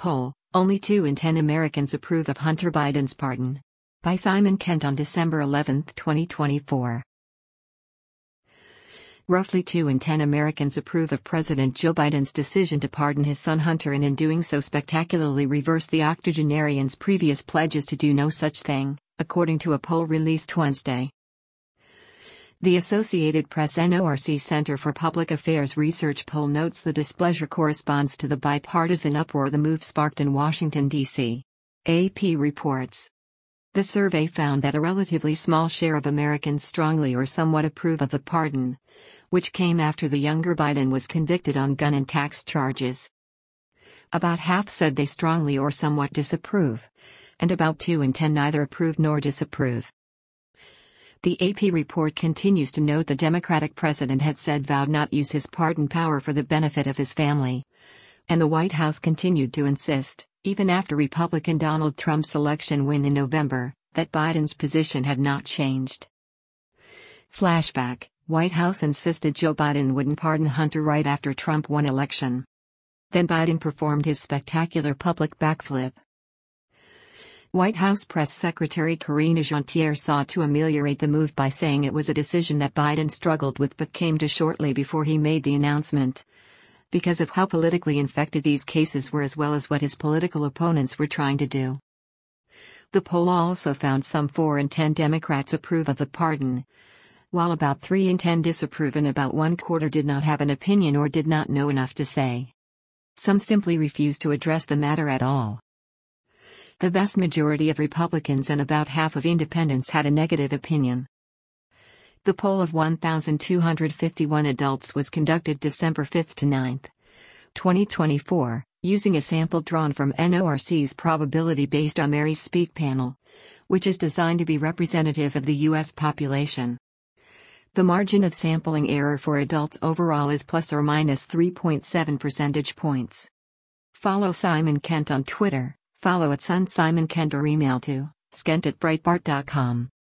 Poll: Only 2 in 10 Americans approve of Hunter Biden's pardon. By Simon Kent on December 11, 2024. Roughly 2 in 10 Americans approve of President Joe Biden's decision to pardon his son Hunter and in doing so spectacularly reverse the octogenarian's previous pledges to do no such thing, according to a poll released Wednesday. The Associated Press NORC Center for Public Affairs Research poll notes the displeasure corresponds to the bipartisan uproar the move sparked in Washington, D.C. AP reports. The survey found that a relatively small share of Americans strongly or somewhat approve of the pardon, which came after the younger Biden was convicted on gun and tax charges. About half said they strongly or somewhat disapprove, and about 2 in 10 neither approve nor disapprove. The AP report continues to note the Democratic president had said vowed not use his pardon power for the benefit of his family. And the White House continued to insist, even after Republican Donald Trump's election win in November, that Biden's position had not changed. Flashback: White House insisted Joe Biden wouldn't pardon Hunter right after Trump won election. Then Biden performed his spectacular public backflip. White House Press Secretary Karine Jean-Pierre sought to ameliorate the move by saying it was a decision that Biden struggled with but came to shortly before he made the announcement, because of how politically infected these cases were as well as what his political opponents were trying to do. The poll also found some 4 in 10 Democrats approve of the pardon, while about 3 in 10 disapprove and about 1/4 did not have an opinion or did not know enough to say. Some simply refused to address the matter at all. The vast majority of Republicans and about half of independents had a negative opinion. The poll of 1,251 adults was conducted December 5 to 9, 2024, using a sample drawn from NORC's probability-based Ameri Speak panel, which is designed to be representative of the U.S. population. The margin of sampling error for adults overall is plus or minus 3.7 percentage points. Follow Simon Kent on Twitter, follow @SunSimonKent or email to skent@breitbart.com.